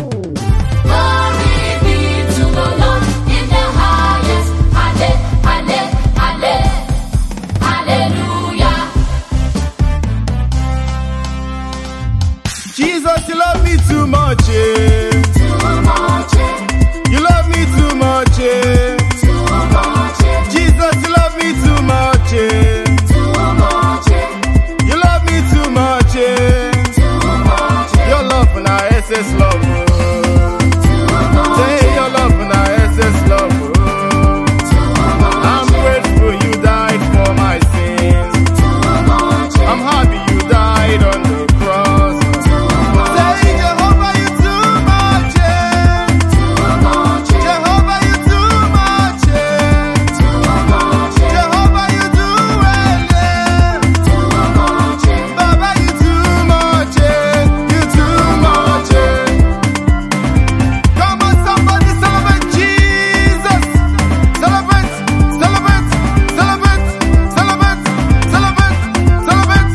Jesus, you love me too much, eh? Too much, eh? You love me too much, eh? Too much, eh? Jesus, you love me too much, eh? Too much, eh? You love me too much, eh? Too much, eh? Your love na SS love, oh. Too much, Say your love na SS love, oh. too much, I'm grateful you died for my sins. too much, eh? I'm happy you died on the cross. Too much, Say Jehovah, you too much, eh? too much, eh? Jehovah, you too much, eh? Too much, eh? Jehovah, you do well, eh? Too much, eh? Baba, you too much, eh? You too much, eh? Come on, somebody celebrate Jesus! Celebrate, celebrate, celebrate, celebrate, celebrate, celebrate.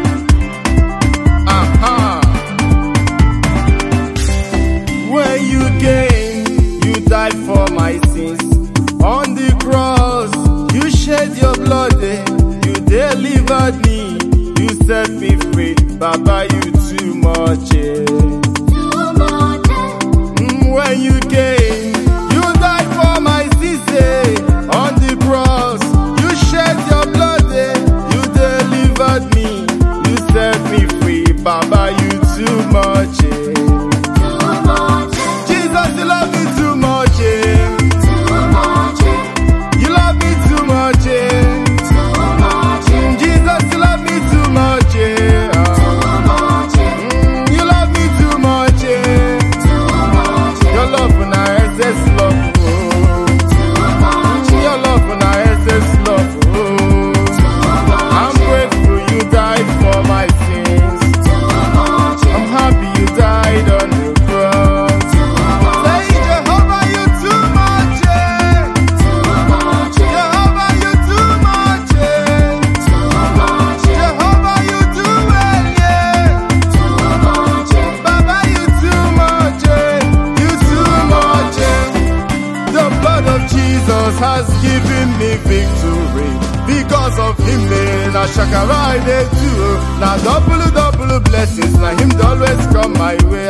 When you came, you died for my sins. On the cross, you shed your blood, eh? You delivered me, you set me free. Baba, you too much, eh? Too much, eh? When you came, you died for my sins, eh? On the cross, you shed your blood, eh? You delivered me, you set me free. Baba, you too much, eh? Too much, eh? Jesus, you love me too much, eh? Too much, eh? You love me too much, eh? Too much, eh? Jesus, you love me too much, eh? Too much, eh? You love me too much, eh? Too much, eh? Your love na SS love, oh. Too much, eh? Your love na SS love, oh. I'm grateful you died for my sins. Too much, eh? I'm happy you died on the cross. Say Jehovah, you too much, eh? Too much, eh? Jehovah, you too much, eh? Too much, eh? Jehovah, you do well, yeah. Too much, eh? Baba, you too much, eh? You too much, eh? The blood of Jesus has given me victory. Because of him, eh, na shakara I dey do. Na double blessings, na him dey always come my way.